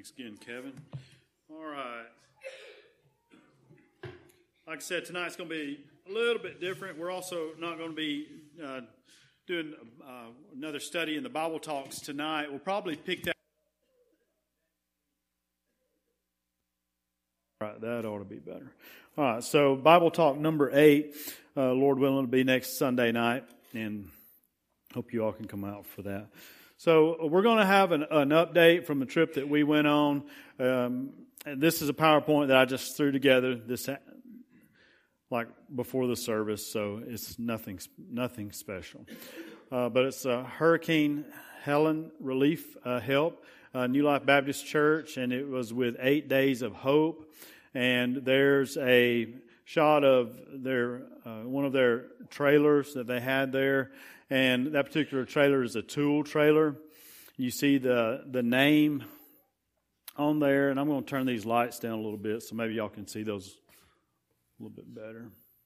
Thanks again, Kevin. All right. Like I said, tonight's going to be a little bit different. We're also not going to be doing another study in the Bible Talks tonight. We'll probably pick that. All right, that ought to be better. All right, so Bible Talk number 8, Lord willing, will be next Sunday night, and hope you all can come out for that. So we're going to have an update from the trip that we went on. And this is a PowerPoint that I just threw together this like before the service, so it's nothing special. But it's Hurricane Helen Relief Help, New Life Baptist Church, and it was with 8 Days of Hope. And there's a shot of their one of their trailers that they had there. And that particular trailer is a tool trailer. You see the name on there. And I'm going to turn these lights down a little bit so maybe y'all can see those a little bit better.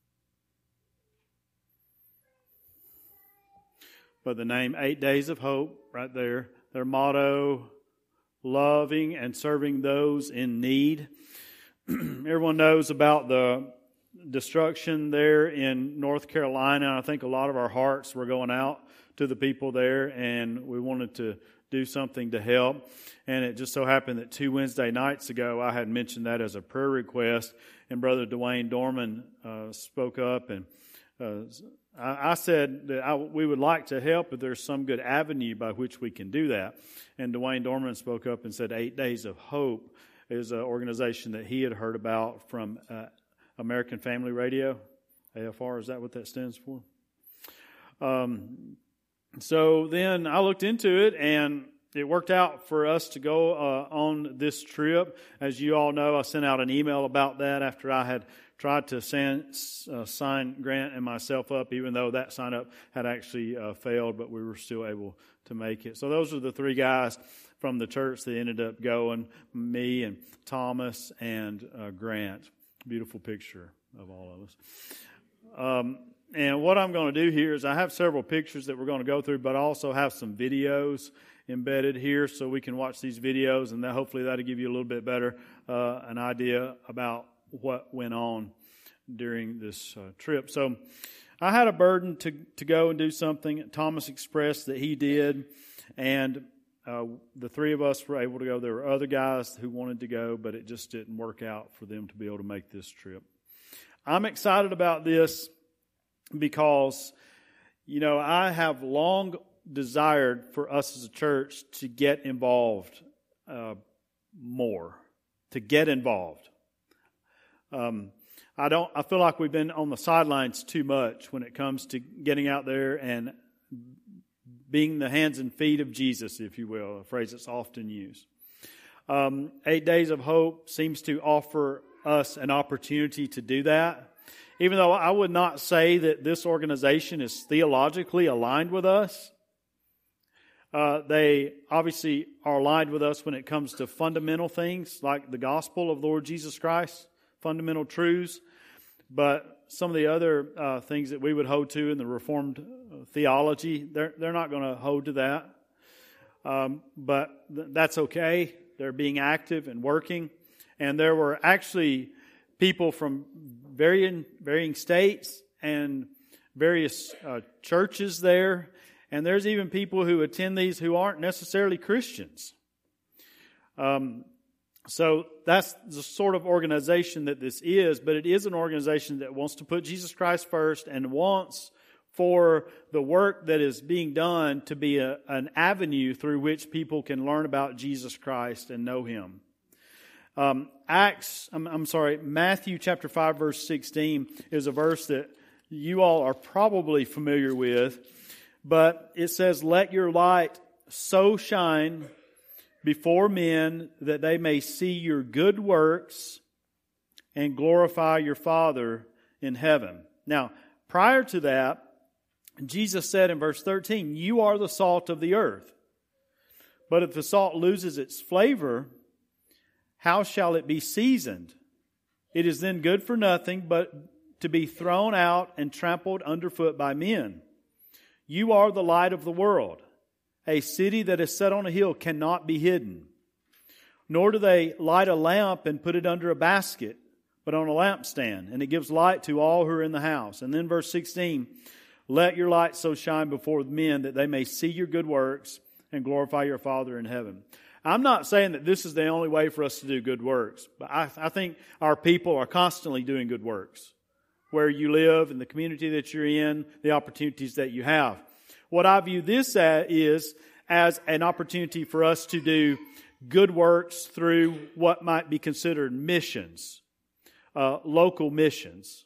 But the name, 8 Days of Hope, right there. Their motto, loving and serving those in need. Everyone knows about the destruction there in North Carolina. I think a lot of our hearts were going out to the people there, and we wanted to do something to help. And it just so happened that 2 Wednesday nights ago, I had mentioned that as a prayer request, and Brother Dwayne Dorman spoke up, and I said that we would like to help if there's some good avenue by which we can do that. And Dwayne Dorman spoke up and said 8 Days of Hope is an organization that he had heard about from American Family Radio, AFR, is that what that stands for? So then I looked into it, and it worked out for us to go on this trip. As you all know, I sent out an email about that after I had tried to sign Grant and myself up, even though that sign up had actually failed, but we were still able to make it. So those are the 3 guys from the church that ended up going, me and Thomas and Grant. Beautiful picture of all of us. And what I'm going to do here is I have several pictures that we're going to go through, but I also have some videos embedded here so we can watch these videos, and hopefully that'll give you a little bit better an idea about what went on during this trip. So I had a burden to go and do something. Thomas expressed that he did, and the 3 of us were able to go. There were other guys who wanted to go, but it just didn't work out for them to be able to make this trip. I'm excited about this because, I have long desired for us as a church to get involved more, to get involved. I feel like we've been on the sidelines too much when it comes to getting out there and being the hands and feet of Jesus, if you will, a phrase that's often used. 8 Days of Hope seems to offer us an opportunity to do that. Even though I would not say that this organization is theologically aligned with us, they obviously are aligned with us when it comes to fundamental things like the gospel of the Lord Jesus Christ, fundamental truths. But some of the other things that we would hold to in the Reformed theology, they're not going to hold to that. But that's okay. They're being active and working. And there were actually people from varying states and various churches there. And there's even people who attend these who aren't necessarily Christians. So that's the sort of organization that this is, but it is an organization that wants to put Jesus Christ first and wants for the work that is being done to be an avenue through which people can learn about Jesus Christ and know Him. Matthew chapter 5 verse 16 is a verse that you all are probably familiar with, but it says, "Let your light so shine before men that they may see your good works and glorify your Father in heaven." Now, prior to that, Jesus said in verse 13, "You are the salt of the earth. But if the salt loses its flavor, how shall it be seasoned? It is then good for nothing but to be thrown out and trampled underfoot by men. You are the light of the world. A city that is set on a hill cannot be hidden. Nor do they light a lamp and put it under a basket, but on a lampstand, and it gives light to all who are in the house. And then verse 16, let your light so shine before men that they may see your good works and glorify your Father in heaven. I'm not saying that this is the only way for us to do good works, but I think our people are constantly doing good works. Where you live, in the community that you're in, the opportunities that you have. What I view this as an opportunity for us to do good works through what might be considered missions, local missions.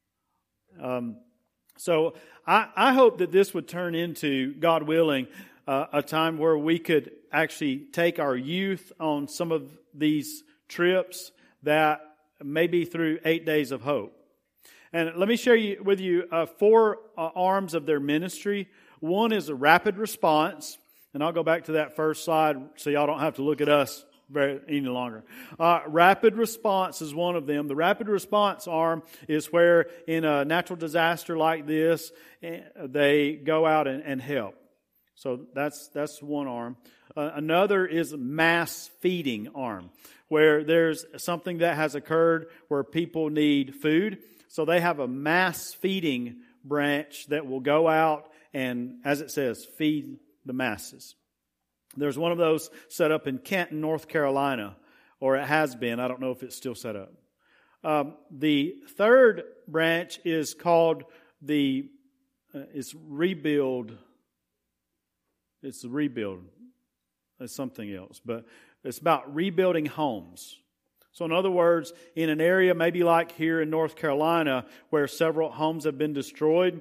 So I hope that this would turn into, God willing, a time where we could actually take our youth on some of these trips that maybe through 8 Days of Hope. And let me share with you 4 arms of their ministry. One is a rapid response. And I'll go back to that first slide so y'all don't have to look at us any longer. Rapid response is one of them. The rapid response arm is where in a natural disaster like this, they go out and help. So that's one arm. Another is mass feeding arm, where there's something that has occurred where people need food. So they have a mass feeding branch that will go out and, as it says, feed the masses. There's one of those set up in Canton, North Carolina, or it has been. I don't know if it's still set up. The third branch is called it's Rebuild. It's the Rebuild. It's something else, but it's about rebuilding homes. So in other words, in an area maybe like here in North Carolina where several homes have been destroyed,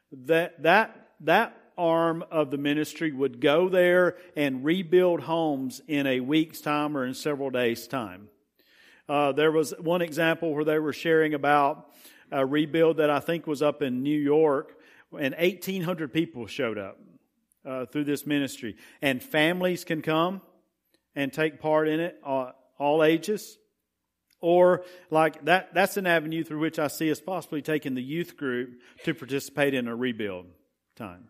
that arm of the ministry would go there and rebuild homes in a week's time or in several days' time. There was one example where they were sharing about a rebuild that I think was up in New York, and 1,800 people showed up through this ministry. And families can come and take part in it, all ages. Or like that's an avenue through which I see us possibly taking the youth group to participate in a rebuild time.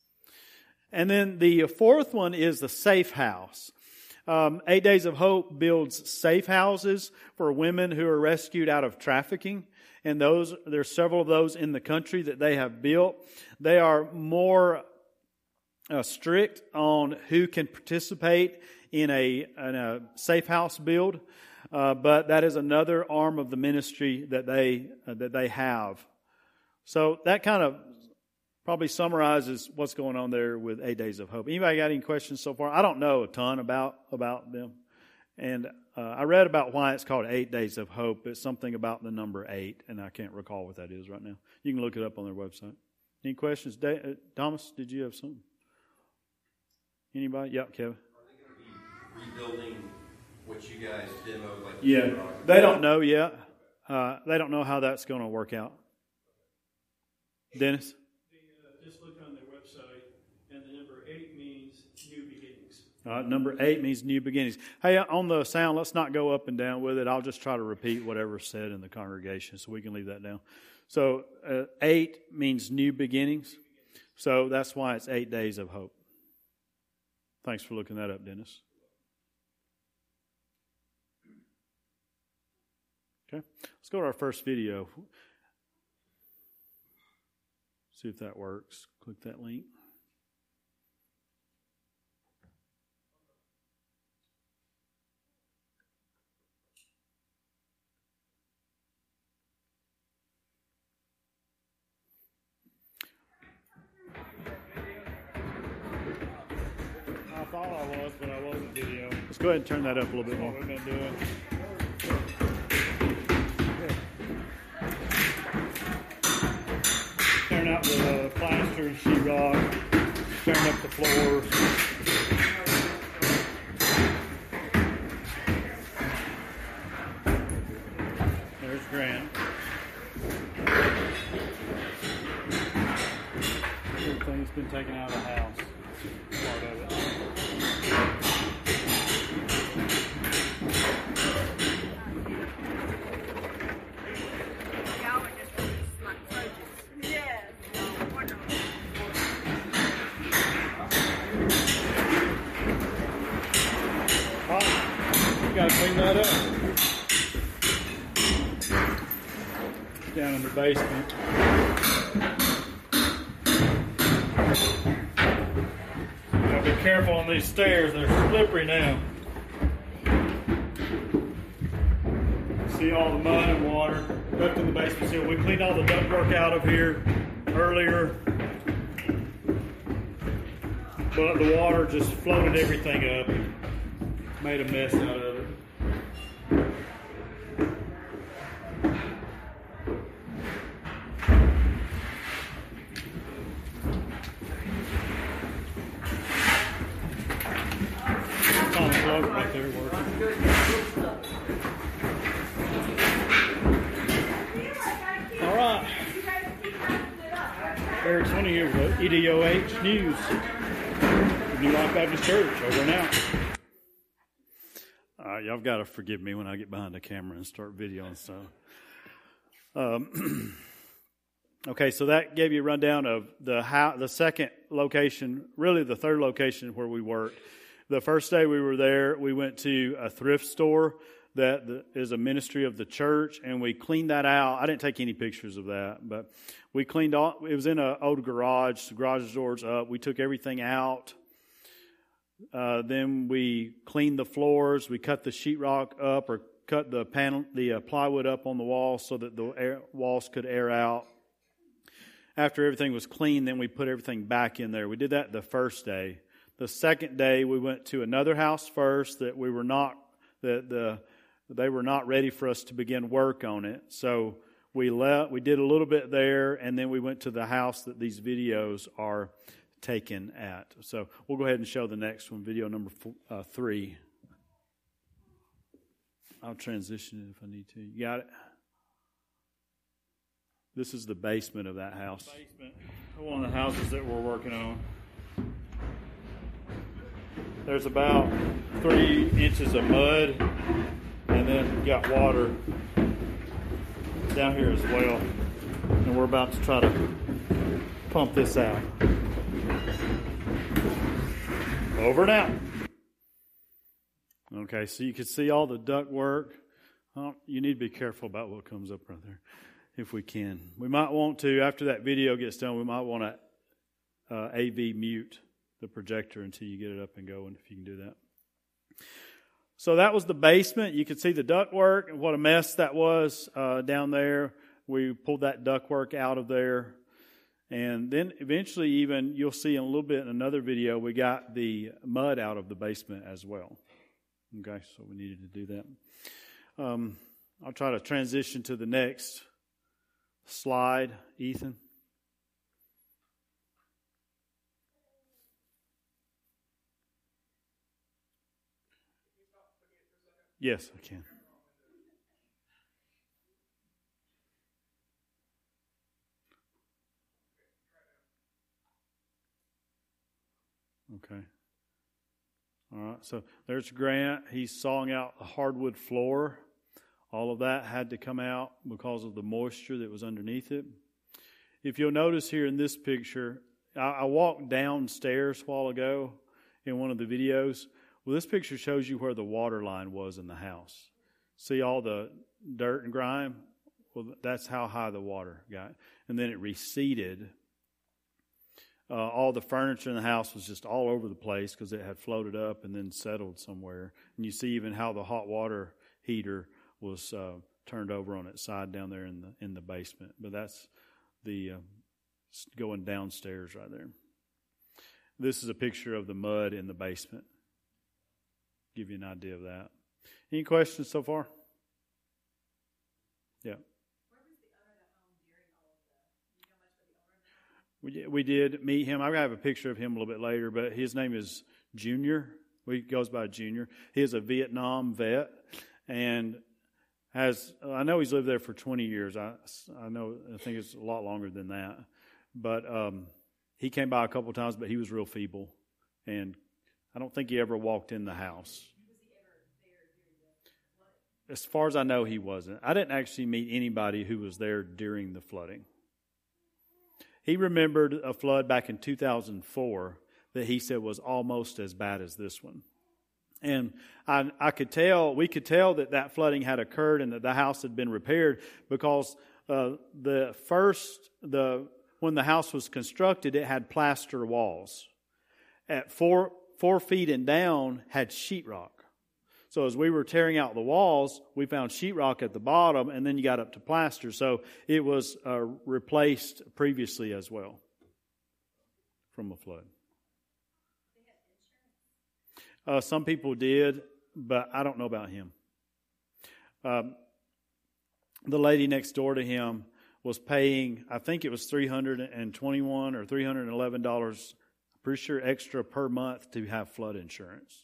And then the fourth one is the Safe House. 8 Days of Hope builds safe houses for women who are rescued out of trafficking. And there's several of those in the country that they have built. They are more strict on who can participate in a safe house build. But that is another arm of the ministry that they have. So that kind of probably summarizes what's going on there with 8 Days of Hope. Anybody got any questions so far? I don't know a ton about them. And I read about why it's called 8 Days of Hope. It's something about the number 8, and I can't recall what that is right now. You can look it up on their website. Any questions? Thomas, did you have something? Anybody? Yeah, Kevin. Are they going to be rebuilding what you guys demoed? Yeah, they don't know yet. They don't know how that's going to work out. Dennis? Just look on their website, and the number 8 means new beginnings. Number 8 means new beginnings. Hey, on the sound, let's not go up and down with it. I'll just try to repeat whatever's said in the congregation so we can leave that down. So 8 means new beginnings. So that's why it's 8 Days of Hope. Thanks for looking that up, Dennis. Okay, let's go to our first video. See if that works. Click that link. I thought I was, but I wasn't video. Let's go ahead and turn that up a little bit more. What we've been doing. Turn out the plaster and sheetrock. Turn up the floors. There's Grant. Everything's been taken out of the house. Part of it. got to clean that up. Down in the basement. Gotta be careful on these stairs, they're slippery now. See all the mud and water left in the basement. See, we cleaned all the ductwork out of here earlier, but the water just floated everything up and made a mess out of it. Right there working. All right. Eric Sonny here with EDOH News. New Life Baptist Church, over and out. All right, y'all got to forgive me when I get behind the camera and start videoing stuff. Okay, so that gave you a rundown of the second location, really the third location where we worked. The first day we were there, we went to a thrift store that is a ministry of the church, and we cleaned that out. I didn't take any pictures of that, but we cleaned all. It was in an old garage. The garage doors up. We took everything out. Then we cleaned the floors. We cut the sheetrock up, or cut the plywood up on the walls so that the walls could air out. After everything was clean, then we put everything back in there. We did that the first day. The second day, we went to another house first that they were not ready for us to begin work on it. So we did a little bit there, and then we went to the house that these videos are taken at. So we'll go ahead and show the next one, video number 3. I'll transition it if I need to. You got it? This is the basement of that house. Basement, one of the houses that we're working on. There's about 3 inches of mud, and then you got water down here as well. And we're about to try to pump this out. Over and out. Okay, so you can see all the duct work. You need to be careful about what comes up right there, if we can. We might want to, after that video gets done, we might want to AV mute the projector until you get it up and going, if you can do that. So that was the basement. You could see the ductwork and what a mess that was down there. We pulled that ductwork out of there. And then eventually, even you'll see in a little bit in another video, we got the mud out of the basement as well. Okay, so we needed to do that. I'll try to transition to the next slide, Ethan. Yes, I can. Okay. All right. So there's Grant. He's sawing out the hardwood floor. All of that had to come out because of the moisture that was underneath it. If you'll notice here in this picture, I walked downstairs a while ago in one of the videos. Well, this picture shows you where the water line was in the house. See all the dirt and grime? Well, that's how high the water got. And then it receded. All the furniture in the house was just all over the place because it had floated up and then settled somewhere. And you see even how the hot water heater was turned over on its side down there in the basement. But that's the going downstairs right there. This is a picture of the mud in the basement. Give you an idea of that. Any questions so far? Yeah. Where was the owner of the home during all of the? Do you know much about the owner? We did meet him. I have a picture of him a little bit later, but his name is Junior. He goes by Junior. He is a Vietnam vet, and I know he's lived there for 20 years. I think it's a lot longer than that. But he came by a couple of times, but he was real feeble, and I don't think he ever walked in the house. Was he ever there during the flood? As far as I know, he wasn't. I didn't actually meet anybody who was there during the flooding. He remembered a flood back in 2004 that he said was almost as bad as this one. And we could tell that flooding had occurred and that the house had been repaired because when the house was constructed, it had plaster walls. At 4 feet and down had sheetrock. So as we were tearing out the walls, we found sheetrock at the bottom, and then you got up to plaster. So it was replaced previously as well from a flood. Some people did, but I don't know about him. The lady next door to him was paying, I think it was $321 or $311, pretty sure extra per month to have flood insurance.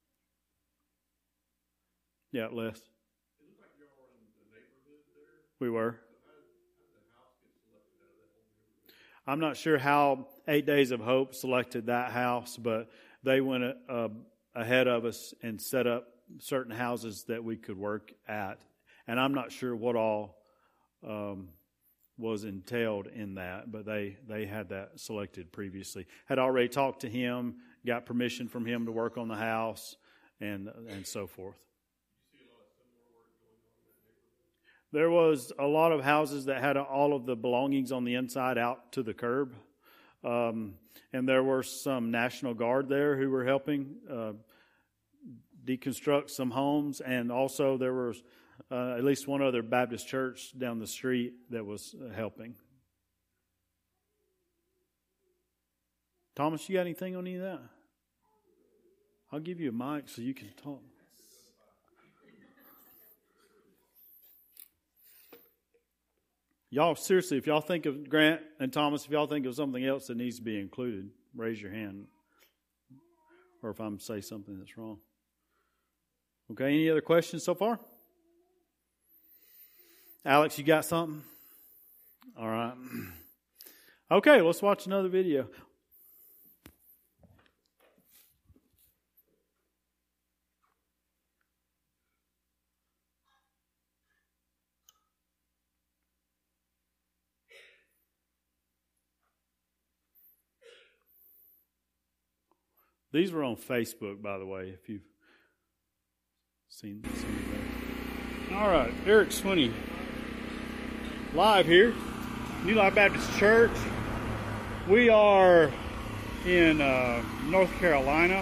Yeah, Les. It looked like y'all were in the neighborhood there. We were. How did the house get selected out of that whole neighborhood? I'm not sure how 8 Days of Hope selected that house, but they went ahead of us and set up certain houses that we could work at. And I'm not sure what all was entailed in that, but they had that selected previously. Had already talked to him, got permission from him to work on the house, and so forth. There was a lot of houses that had all of the belongings on the inside out to the curb. And there were some National Guard there who were helping deconstruct some homes. And also there was at least one other Baptist church down the street that was helping. Thomas, you got anything on any of that? I'll give you a mic so you can talk. Y'all, seriously, if y'all think of Grant and Thomas, if y'all think of something else that needs to be included, raise your hand. Or if I'm saying something that's wrong. Okay, any other questions so far? Alex, you got something? All right. Okay, let's watch another video. These were on Facebook, by the way, if you've seen that. All right, Eric Swinney, live here, New Life Baptist Church. We are in North Carolina,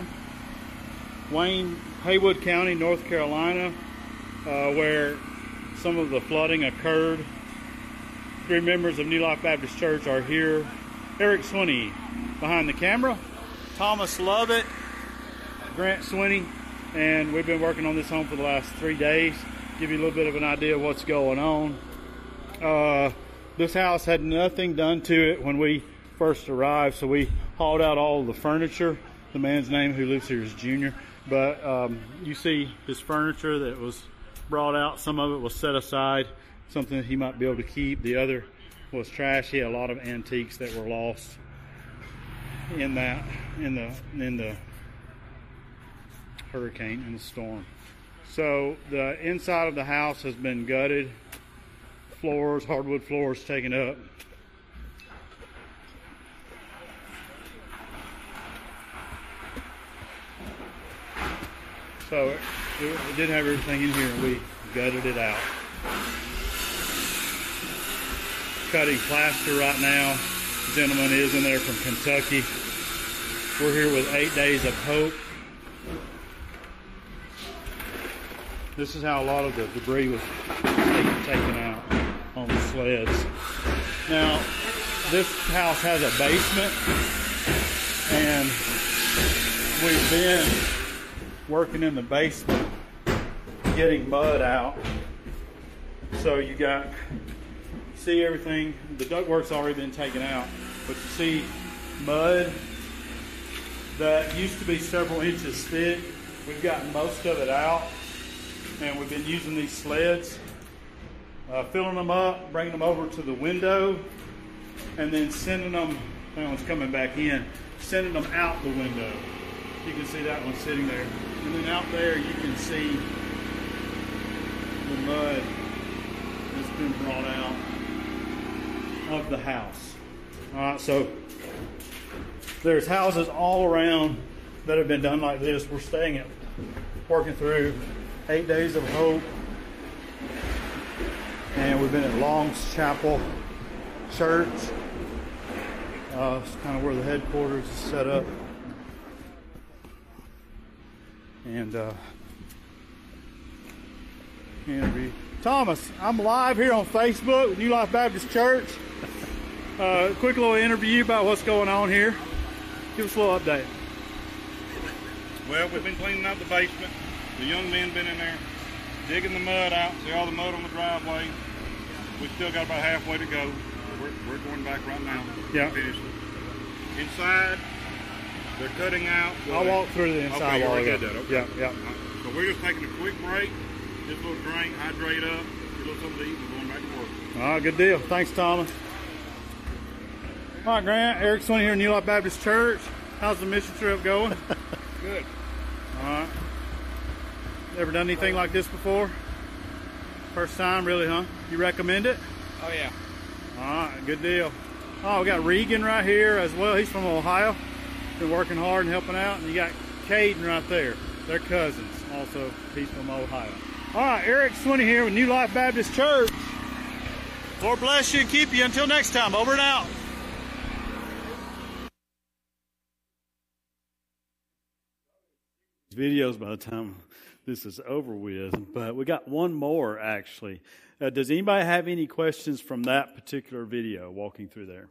Haywood County, North Carolina, where some of the flooding occurred. 3 members of New Life Baptist Church are here. Eric Swinney behind the camera. Thomas Lovett, Grant Swinney, and we've been working on this home for the last 3 days. Give you a little bit of an idea of what's going on. This house had nothing done to it when we first arrived, so we hauled out all of the furniture. The man's name who lives here is Junior, but you see his furniture that was brought out. Some of it was set aside, something that he might be able to keep. The other was trash. He had a lot of antiques that were lost in the hurricane, in the storm. So the inside of the house has been gutted, hardwood floors taken up. So it did have everything in here, and we gutted it out. Cutting plaster right now. The gentleman is in there from Kentucky. We're here with 8 Days of Hope. This is how a lot of the debris was taken out on the sleds. Now, this house has a basement, and we've been working in the basement, getting mud out. So you see everything, the ductwork's already been taken out, but you see mud that used to be several inches thick. We've gotten most of it out, and we've been using these sleds, filling them up, bringing them over to the window, and then sending them, that one's coming back in, sending them out the window. You can see that one sitting there. And then out there you can see the mud that's been brought out of the house. All right, so there's houses all around that have been done like this. We're staying at working through 8 Days of Hope, and we've been at Long's Chapel Church. It's kind of where the headquarters is set up. And interview. Thomas, I'm live here on Facebook with New Life Baptist Church. Quick little interview about what's going on here. Give us a little update. Well, we've been cleaning out the basement. The young men been in there digging the mud out. See all the mud on the driveway. We still got about halfway to go. We're going back right now. Yeah. Finish it. Inside, they're cutting out. I'll walk through the inside. Okay, you while I already go. did that. Okay. Yeah. So we're just taking a quick break. Just a little drink, hydrate up, get a little something to eat, and we're going back to work. All right, good deal. Thanks, Thomas. All right, Grant. Eric Swinney here, New Life Baptist Church. How's the mission trip going? Good. All right. Ever done anything like this before? First time, really, huh? You recommend it? Oh, yeah. All right, good deal. Oh, we got Regan right here as well. He's from Ohio. Been working hard and helping out. And you got Caden right there. They're cousins. Also, he's from Ohio. All right, Eric Swinney here with New Life Baptist Church. Lord bless you and keep you. Until next time, over and out. Videos by the time this is over with, but we got one more actually. Does anybody have any questions from that particular video walking through there?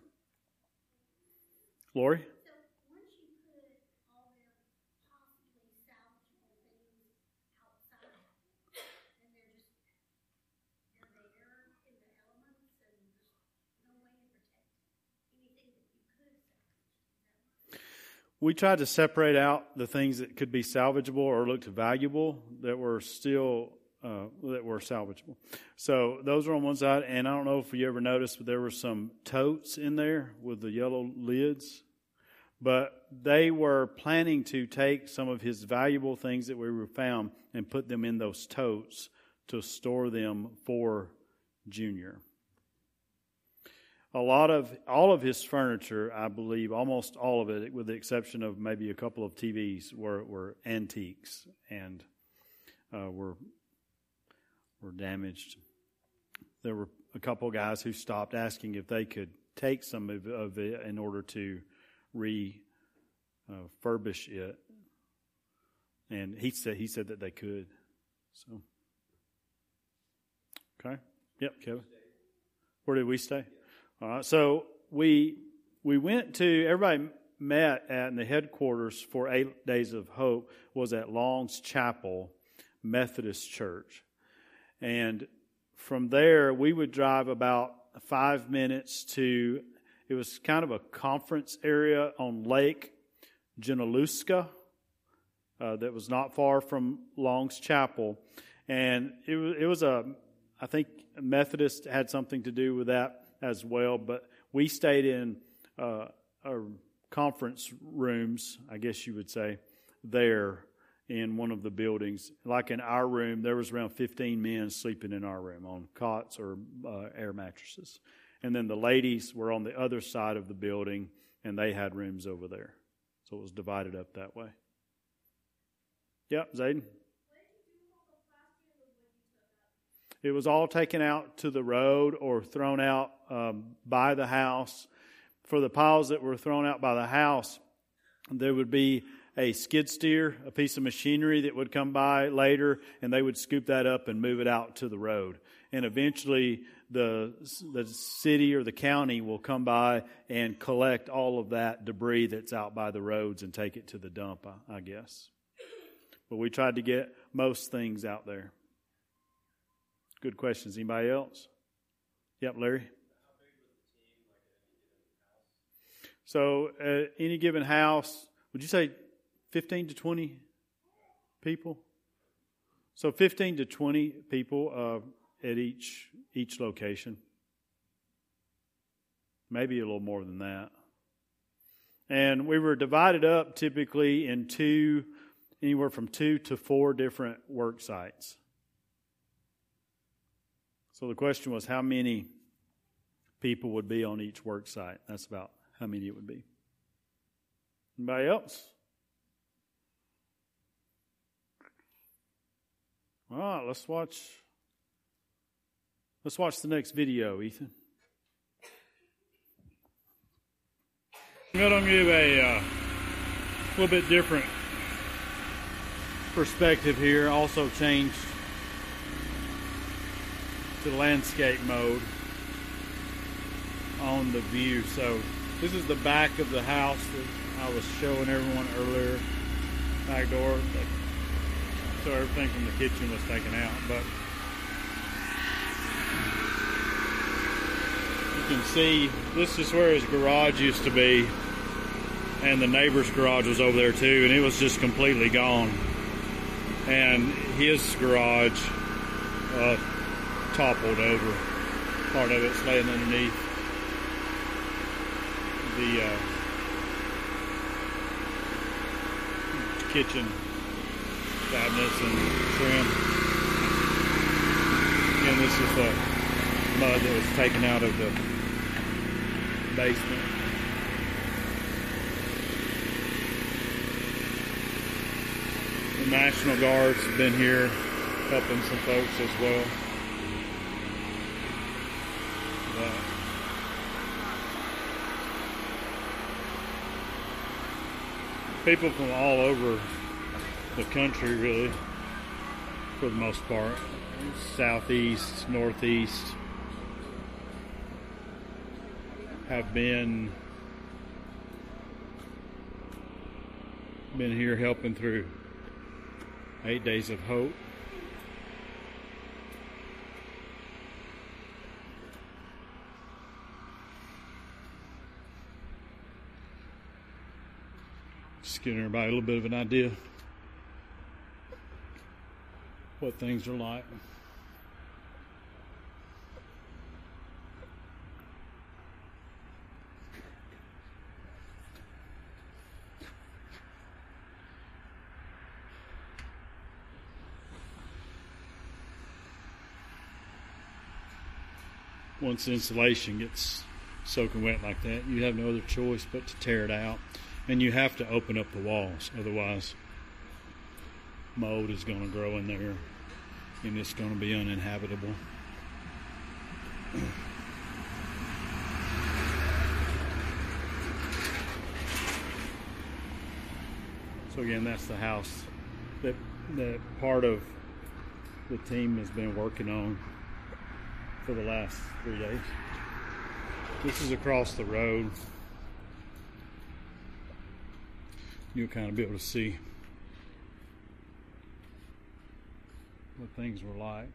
Lori? So once you put all their possibly salvageable things outside, and they're there in the elements, and there's no way to protect anything that you could salvage. We tried to separate out the things that could be salvageable or looked valuable that were still salvageable. So those are on one side, and I don't know if you ever noticed, but there were some totes in there with the yellow lids. But they were planning to take some of his valuable things that we were found and put them in those totes to store them for Junior. All of his furniture, I believe, almost all of it, with the exception of maybe a couple of TVs, were antiques and were damaged. There were a couple of guys who stopped asking if they could take some of it in order to refurbish it, and he said that they could. So, okay, yep, Kevin. Where did we stay? All right, so we went to, everybody met at the headquarters for 8 Days of Hope was at Long's Chapel Methodist Church. And from there, we would drive about 5 minutes to, it was kind of a conference area on Lake Junaluska that was not far from Long's Chapel. And it was I think Methodist had something to do with that as well, but we stayed in conference rooms, I guess you would say, there in one of the buildings. Like in our room, there was around 15 men sleeping in our room on cots or air mattresses. And then the ladies were on the other side of the building, and they had rooms over there. So it was divided up that way. Yep, Zayden? It was all taken out to the road or thrown out by the house. For the piles that were thrown out by the house, there would be a skid steer, a piece of machinery that would come by later, and they would scoop that up and move it out to the road. And eventually the city or the county will come by and collect all of that debris that's out by the roads and take it to the dump, I guess. But we tried to get most things out there. Good questions. Anybody else? Yep, Larry. So at any given house, would you say 15 to 20 people? So 15 to 20 people at each location. Maybe a little more than that. And we were divided up typically in anywhere from 2 to 4 different work sites. So the question was how many people would be on each work site. That's about how many it would be. Anybody else? All right, let's watch the next video, Ethan. I'm going to give a little bit different perspective here. Also changed to landscape mode on the view. So this is the back of the house that I was showing everyone earlier. Back door. So everything from the kitchen was taken out. But you can see this is where his garage used to be. And the neighbor's garage was over there too. And it was just completely gone. And his garage toppled over. Part of it's laying underneath the kitchen cabinets and trim. And this is the mud that was taken out of the basement. The National Guard's been here helping some folks as well. People from all over the country, really, for the most part. Southeast, northeast, have been here helping through 8 Days of Hope. Just giving everybody a little bit of an idea what things are like. Once the insulation gets soaking wet like that, you have no other choice but to tear it out. And you have to open up the walls, otherwise mold is going to grow in there and it's going to be uninhabitable. So again, that's the house that part of the team has been working on for the last 3 days. This is across the road. You'll kind of be able to see what things were like.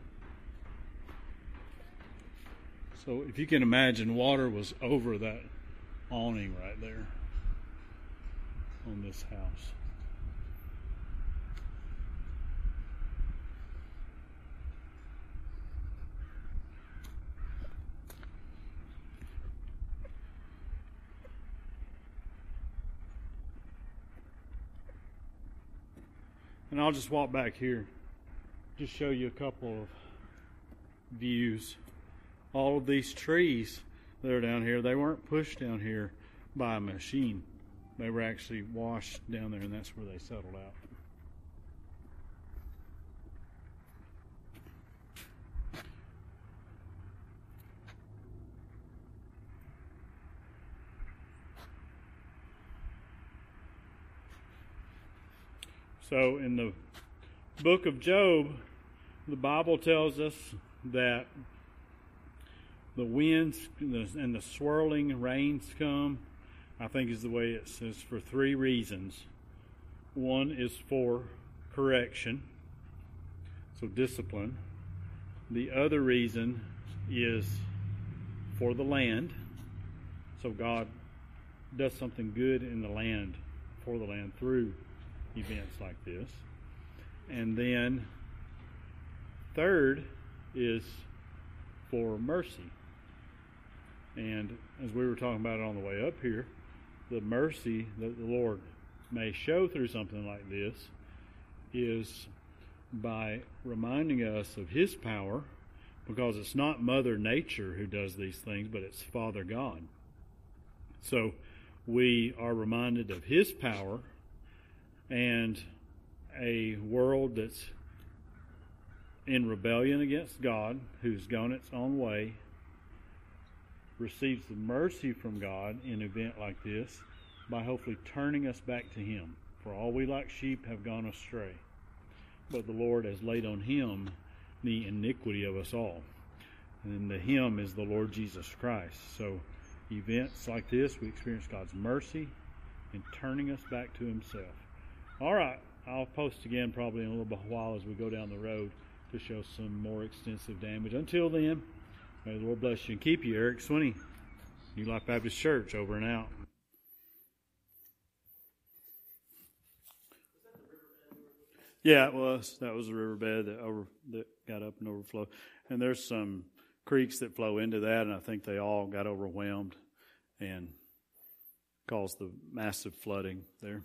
So if you can imagine, water was over that awning right there on this house. And I'll just walk back here, just show you a couple of views. All of these trees that are down here, they weren't pushed down here by a machine. They were actually washed down there, and that's where they settled out. So in the book of Job, the Bible tells us that the winds and the swirling rains come, I think is the way it says, for 3 reasons. One is for correction, so discipline. The other reason is for the land, so God does something good in the land, for the land, through events like this. And then third is for mercy. And as we were talking about it on the way up here, the mercy that the Lord may show through something like this is by reminding us of His power, because it's not Mother Nature who does these things, but it's Father God. So we are reminded of His power and a world that's in rebellion against God, who's gone its own way, receives the mercy from God in an event like this by hopefully turning us back to Him. For all we like sheep have gone astray, but the Lord has laid on Him the iniquity of us all. And the Him is the Lord Jesus Christ. So events like this, we experience God's mercy in turning us back to Himself. All right, I'll post again probably in a little while as we go down the road to show some more extensive damage. Until then, may the Lord bless you and keep you. Eric Swinney, New Life Baptist Church, over and out. Yeah, it was. That was a riverbed that got up and overflowed. And there's some creeks that flow into that, and I think they all got overwhelmed and caused the massive flooding there.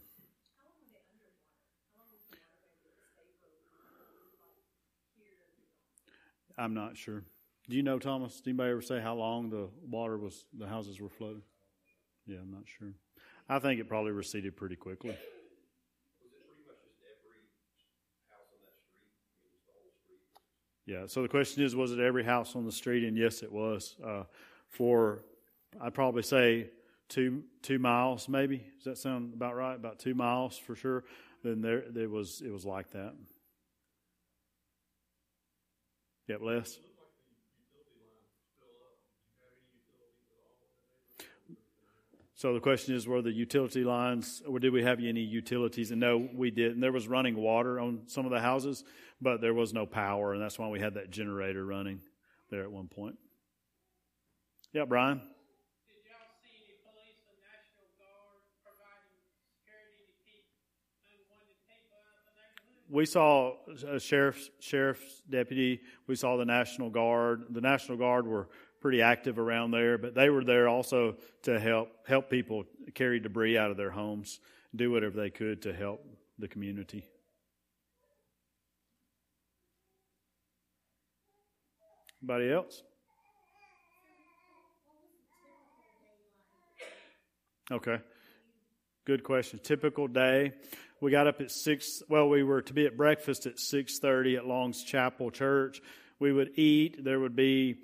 I'm not sure. Do you know, Thomas? Did anybody ever say how long the houses were flooded? Yeah, I'm not sure. I think it probably receded pretty quickly. Was it pretty much just every house on that street? I mean, just the whole street? Yeah, so the question is, was it every house on the street? And yes, it was. For, I'd probably say 2 miles, maybe. Does that sound about right? About 2 miles for sure. Then it was like that. Yep, Les? So the question is, were the utility lines, or did we have any utilities? And no, we didn't. There was running water on some of the houses, but there was no power, and that's why we had that generator running there at one point. Yeah, Brian? Did y'all see any police or National Guard providing security to keep unwanted people out of the neighborhood? We saw a sheriff's deputy. We saw the National Guard. The National Guard were pretty active around there, but they were there also to help people carry debris out of their homes, do whatever they could to help the community. Anybody else? Okay. Good question. Typical day. We got up at 6. Well, we were to be at breakfast at 6:30 at Long's Chapel Church. We would eat. There would be,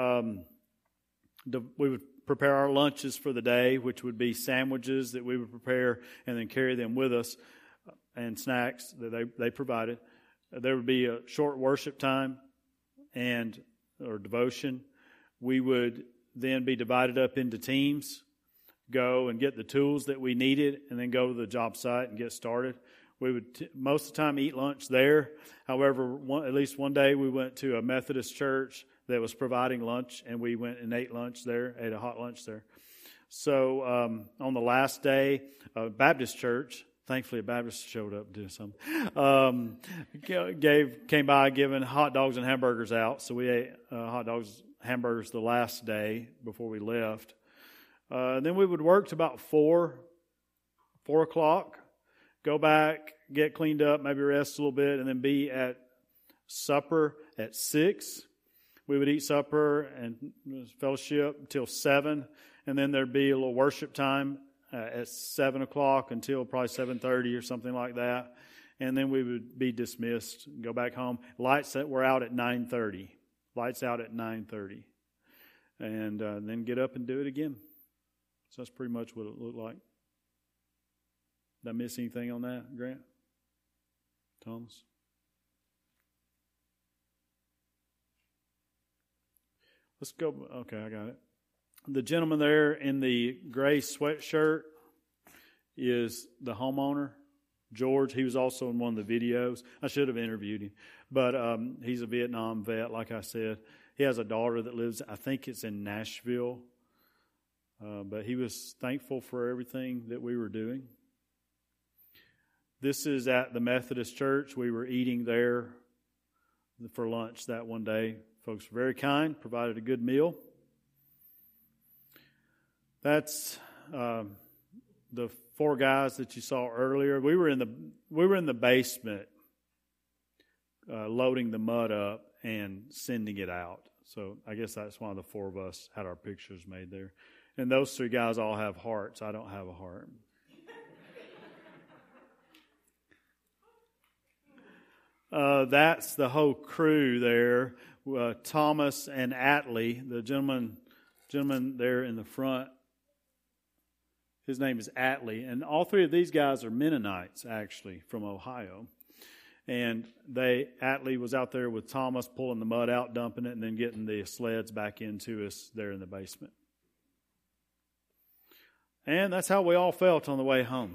we would prepare our lunches for the day, which would be sandwiches that we would prepare and then carry them with us, and snacks that they provided. There would be a short worship time or devotion. We would then be divided up into teams, go and get the tools that we needed, and then go to the job site and get started. We would most of the time eat lunch there. However, at least one day we went to a Methodist church that was providing lunch, and we went and ate lunch there, ate a hot lunch there. So on the last day, a Baptist church, thankfully a Baptist showed up and did something, came by giving hot dogs and hamburgers out. So we ate hot dogs, hamburgers the last day before we left. Then we would work to about 4 o'clock. Go back, get cleaned up, maybe rest a little bit, and then be at supper at 6. We would eat supper and fellowship until 7, and then there'd be a little worship time at 7 o'clock until probably 7:30 or something like that, and then we would be dismissed and go back home. Lights that were out at 9:30. Lights out at 9:30, and then get up and do it again. So that's pretty much what it looked like. Did I miss anything on that, Grant? Thomas? Let's go. Okay, I got it. The gentleman there in the gray sweatshirt is the homeowner, George. He was also in one of the videos. I should have interviewed him. But he's a Vietnam vet, like I said. He has a daughter that lives, I think it's in Nashville. But he was thankful for everything that we were doing. This is at the Methodist Church. We were eating there for lunch that one day. Folks were very kind, provided a good meal. That's the 4 guys that you saw earlier. We were in the basement, loading the mud up and sending it out. So I guess that's why the 4 of us had our pictures made there. And those 3 guys all have hearts. I don't have a heart. That's the whole crew there. Thomas and Atlee, the gentleman there in the front. His name is Atlee, and all three of these guys are Mennonites, actually, from Ohio. And Atlee was out there with Thomas, pulling the mud out, dumping it, and then getting the sleds back into us there in the basement. And that's how we all felt on the way home.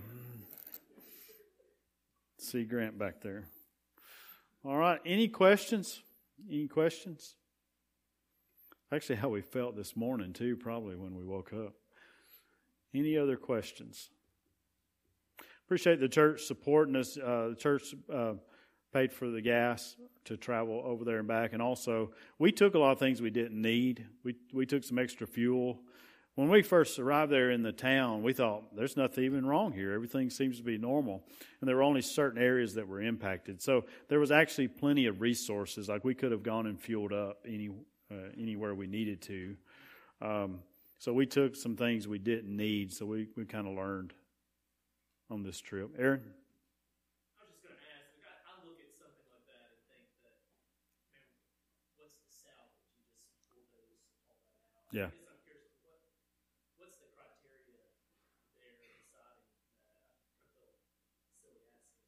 See Grant back there. All right, any questions? Any questions? Actually, how we felt this morning, too, probably when we woke up. Any other questions? Appreciate the church supporting us. The church paid for the gas to travel over there and back. And also, we took a lot of things we didn't need. We took some extra fuel. When we first arrived there in the town, we thought, there's nothing even wrong here. Everything seems to be normal. And there were only certain areas that were impacted. So there was actually plenty of resources. Like we could have gone and fueled up anywhere we needed to. So we took some things we didn't need. So we kind of learned on this trip. Aaron? I was just going to ask, I look at something like that and think that, man, what's the salvage? You just bulldoze all that out. Yeah. I guess I'm curious, what's the criteria there deciding that? Silly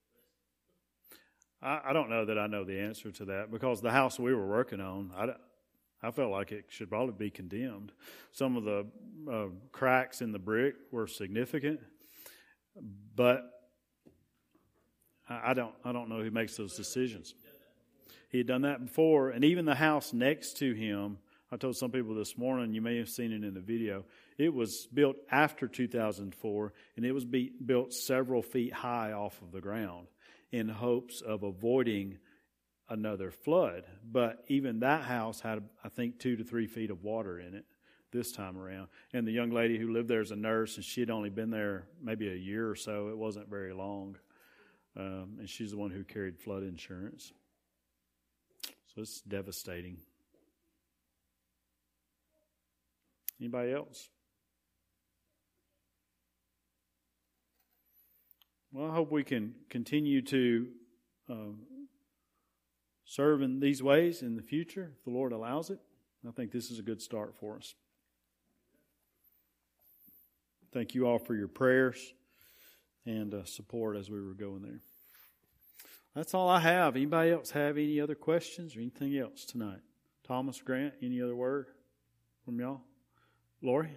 ass I don't know that I know the answer to that, because the house we were working on, I felt like it should probably be condemned. Some of the cracks in the brick were significant, but I don't know who makes those decisions. He had done that before, and even the house next to him, I told some people this morning, you may have seen it in the video, it was built after 2004, and it was built several feet high off of the ground in hopes of avoiding another flood. But even that house had, I think, 2 to 3 feet of water in it this time around. And the young lady who lived there is a nurse, and she had only been there maybe a year or so. It wasn't very long. And she's the one who carried flood insurance. So it's devastating. Anybody else? Well, I hope we can continue to serve in these ways in the future, if the Lord allows it. I think this is a good start for us. Thank you all for your prayers and support as we were going there. That's all I have. Anybody else have any other questions or anything else tonight? Thomas, Grant, any other word from y'all? Lori?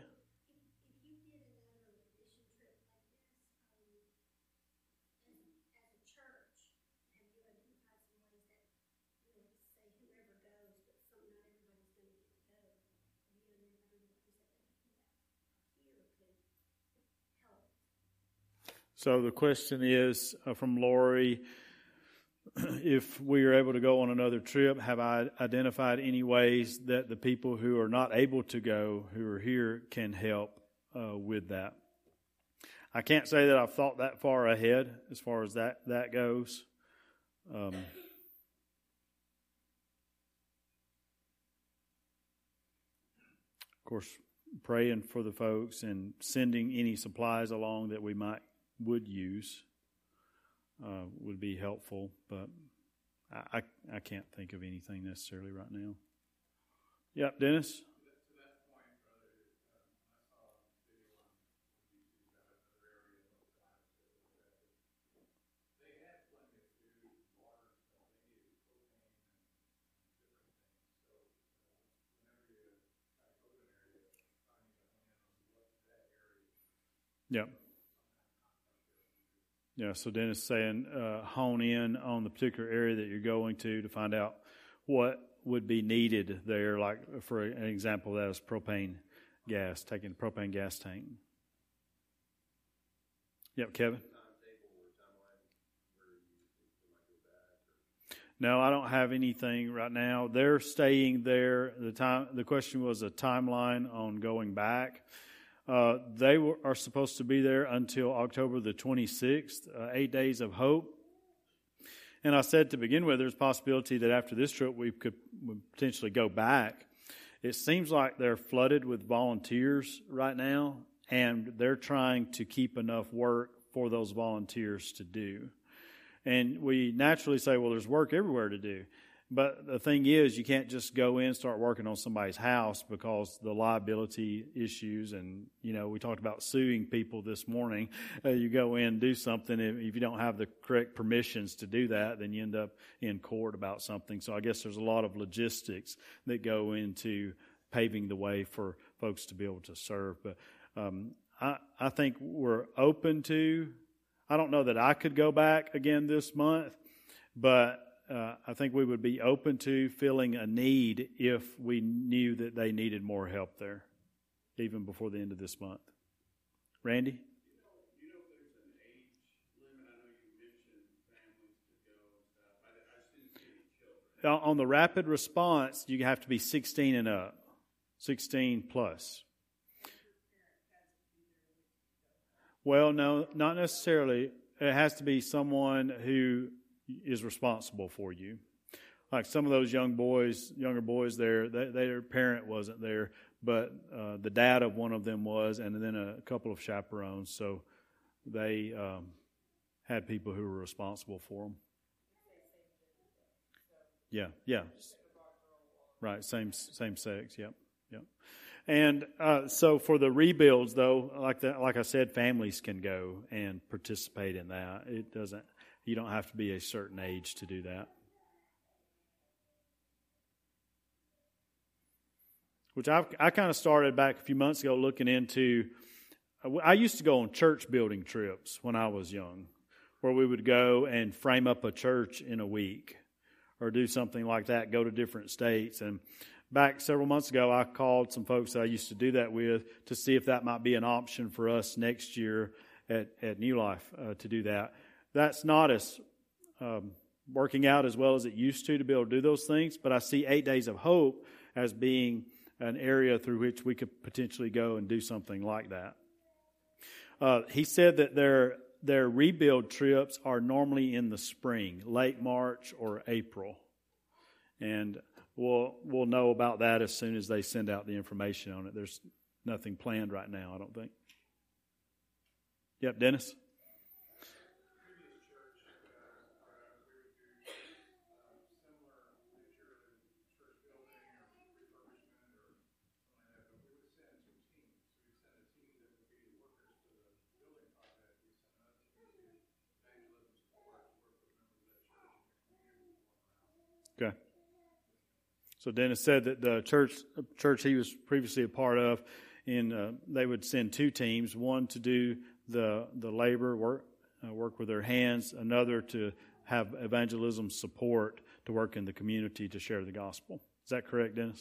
So the question is from Lori, if we are able to go on another trip, have I identified any ways that the people who are not able to go, who are here, can help with that? I can't say that I've thought that far ahead as far as that goes. Of course, praying for the folks and sending any supplies along that we would use would be helpful, but I can't think of anything necessarily right now. Yep, Dennis? Yep. Yeah, so Dennis is saying hone in on the particular area that you're going to find out what would be needed there. Like, for an example, that is propane gas, taking a propane gas tank. Yep, Kevin? No, I don't have anything right now. They're staying there. The question was a timeline on going back. They are supposed to be there until October the 26th, 8 days of hope. And I said to begin with, there's a possibility that after this trip we could potentially go back. It seems like they're flooded with volunteers right now, and they're trying to keep enough work for those volunteers to do. And we naturally say, well, there's work everywhere to do. But the thing is, you can't just go in and start working on somebody's house because the liability issues. And, we talked about suing people this morning. You go in and do something. If you don't have the correct permissions to do that, then you end up in court about something. So I guess there's a lot of logistics that go into paving the way for folks to be able to serve. But I think we're open to, I don't know that I could go back again this month, but I think we would be open to filling a need if we knew that they needed more help there, even before the end of this month. Randy? You know if there's an age limit? I know you mentioned families to go and stuff. I just didn't see any children. On the rapid response, you have to be 16 and up, 16 plus. Well, no, not necessarily. It has to be someone who is responsible for you. Like some of those younger boys there, their parent wasn't there, but the dad of one of them was, and then a couple of chaperones. So they had people who were responsible for them. Yeah. Right, same sex, yep. And so for the rebuilds, though, like I said, families can go and participate in that. You don't have to be a certain age to do that. Which I kind of started back a few months ago looking into. I used to go on church building trips when I was young, where we would go and frame up a church in a week or do something like that, go to different states. And back several months ago, I called some folks that I used to do that with to see if that might be an option for us next year at New Life to do that. That's not as working out as well as it used to be able to do those things, but I see 8 Days of Hope as being an area through which we could potentially go and do something like that. He said that their rebuild trips are normally in the spring, late March or April. And we'll know about that as soon as they send out the information on it. There's nothing planned right now, I don't think. Yep, Dennis? Okay. So Dennis said that the church he was previously a part of, they would send 2 teams, one to do the labor work with their hands, another to have evangelism support to work in the community to share the gospel. Is that correct, Dennis?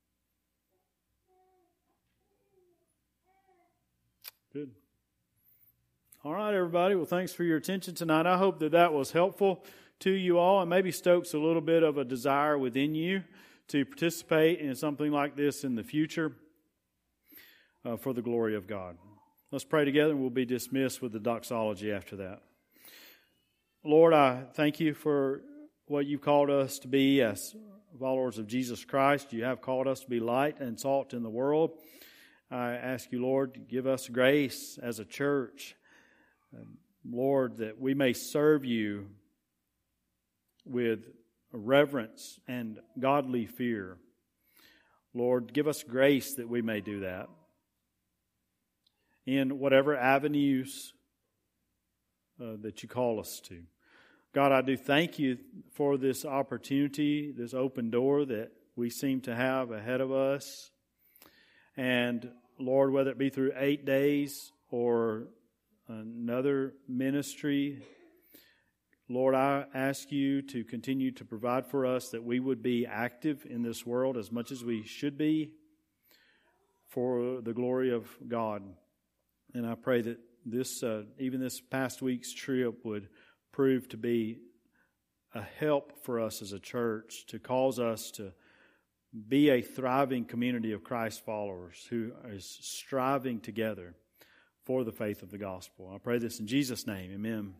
Good. All right, everybody. Well, thanks for your attention tonight. I hope that was helpful to you all and maybe stokes a little bit of a desire within you to participate in something like this in the future for the glory of God. Let's pray together and we'll be dismissed with the doxology after that. Lord, I thank you for what you've called us to be as followers of Jesus Christ. You have called us to be light and salt in the world. I ask you, Lord, to give us grace as a church, Lord, that we may serve you with reverence and godly fear. Lord, give us grace that we may do that in whatever avenues that you call us to. God, I do thank you for this opportunity, this open door that we seem to have ahead of us. And Lord, whether it be through 8 days or another ministry, Lord, I ask you to continue to provide for us that we would be active in this world as much as we should be for the glory of God. And I pray that this, even this past week's trip would prove to be a help for us as a church to cause us to be a thriving community of Christ followers who is striving together for the faith of the gospel. I pray this in Jesus' name. Amen.